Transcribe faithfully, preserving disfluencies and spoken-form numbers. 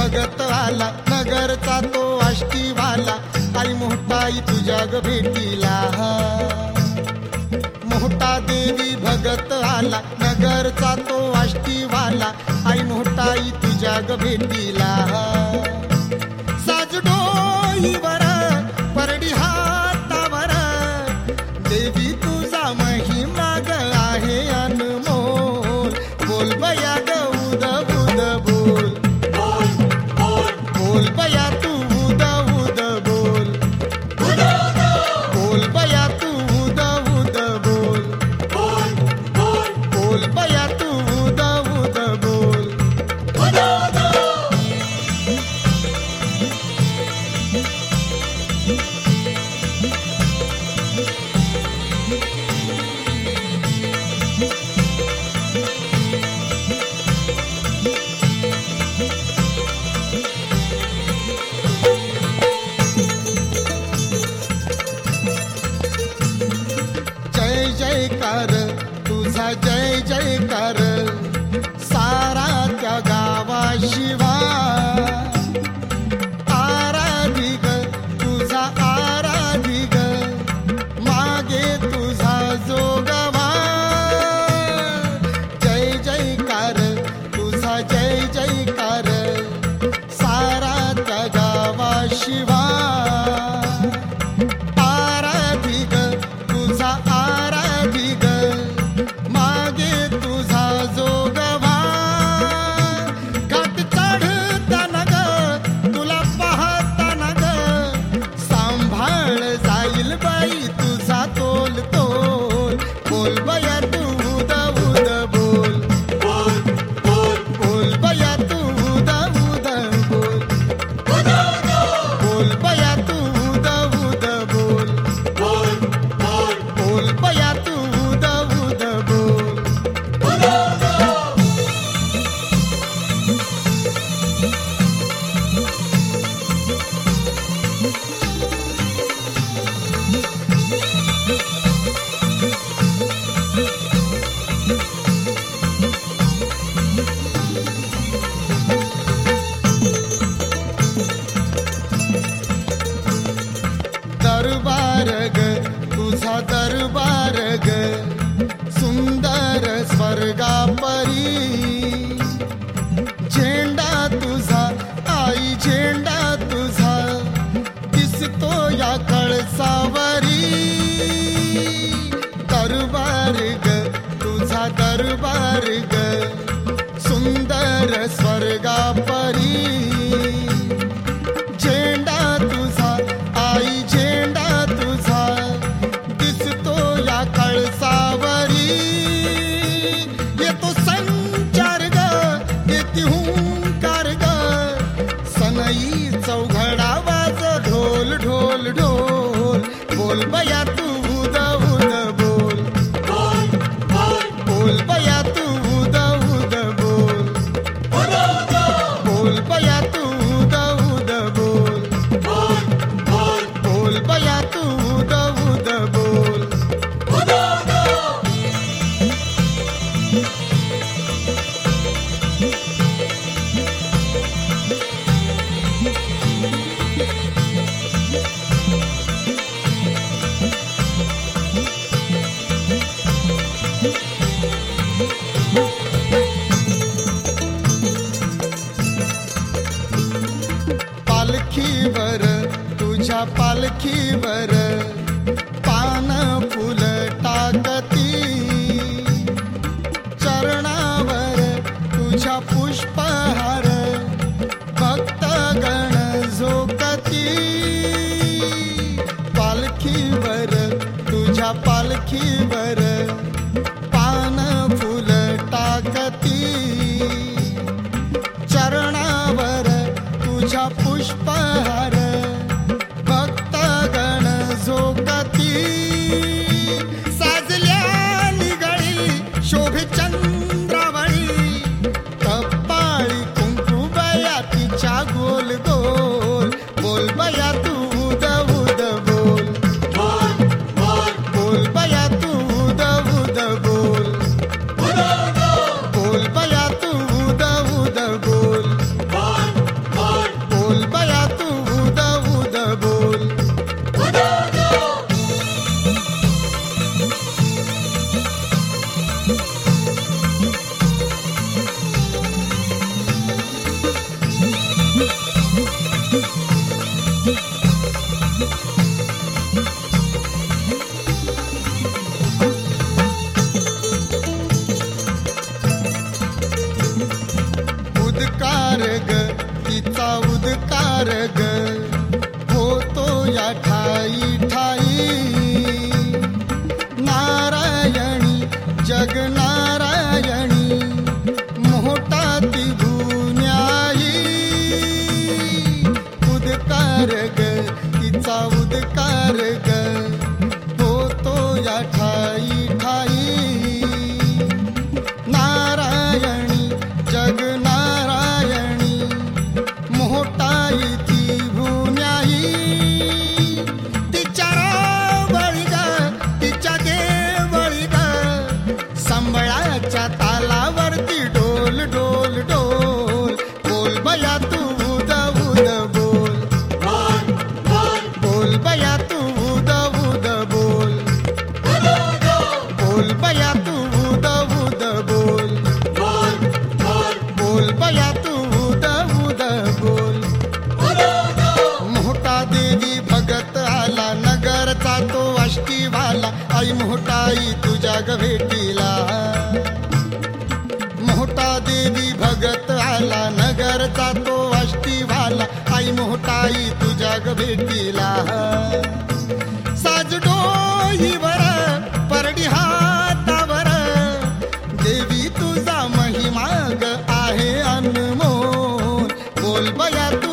भगत आला, नगरचा तो आष्टीवाला, आई मोठाई तुझ्या ग भेटीला. मोठा देवी भगत आला, नगरचा तो आष्टीवाला, आई मोठाई तुझ्या ग भेटीला. साज डोईवर परडी हातावर, देवी तुझा महिमा ग आहे अनमोल. बोल बया ग उद उद बोल, बोल बया तू उद उद बोल, बोल बया तू उद उद बोल, बोल बया तू उद उद बोल. जय जयकार तुझा जय जयकार, सारा त्या गावा शिवा. आराधिग तुझा आराधिग, मागे तुझा जोगवा. जय जयकार तुझा जय जयकार, सारा त्या गावा शिवा. आराधिग तुझा आराधिग, मागे तुझा जोगवा. घाट चढताना ग तुला पाहताना ग, सांभाळ जाईल बाई तुझा तोल तोल. बोल बया तू उद उद बोल, बोल बया तू उद उद बोल, बोल बया तू उद उद बोल, बोल बया तू उद उद बोल. दरबार ग तुझा दरबार ग, सुंदर स्वर्गा परी. झेंडा तुझा आई झेंडा तुझा, दिसतो या कळसावरी. दरबार ग तुझा दरबार ग, सुंदर स्वर्गा परी. झेंडा तुझा आई झेंडा तुझा, दिसतो या कळसावरी. येतो संचार ग येती हुंकार ग, सनई चौघडा वाज ढोल ढोल ढोल. बोल बया तू उद उद बोल, बोल बया तू उद उद बोल, बोल बया तू उद उद बोल, बोल बया तू उद उद बोल. पालखीवर तुझ्या पालखीवर, पान फुल टाकती. चरणावर तुझ्या पुष्पहार, भक्तगण झोकती. पालखीवर तुझ्या पालखीवर, पान फुल टाकती. चरणावर तुझ्या पुष्पहार, भक्तगण झोकती. साजल्या निगळी शोभे चंद्रावळी, कपाळी कुंकू बया तिच्या गोल गोल. बोल बया तू उद उद बोल, बोल बया तू उद उद बोल, बोल बया तू उद उद बोल. उद्कार ग तिचा उद्कार ग होतो या ठाई ठाई नारायणी जग नारायणी मोठा ती गुन्याई उद्कार ग तिचा उद्कार ग होतो या ठाई ठाई नारायणी जग नारायणी मोठाई ती भूम्याई तिच्या रावळी ग तिच्या देवळी ग संबळाच्या तालावरती डोल डोल डोल बोल बया तू उद उद बोल बोल बया तू उद उद बोल बोल बया तू उद उद बोल बोल बया तू उद उद बोल मोठा देवी भगत आला नगरचा तो वाला आई मोठाई तुझ्या ग भेटीला मोठा देवी भगत आला नगरचा तो वाला आई मोठाई तुझ्या ग भेटीला साज डोईवर परडी हातावर देवी तुझा महिमा ग आहे अनमोल बोल बया तू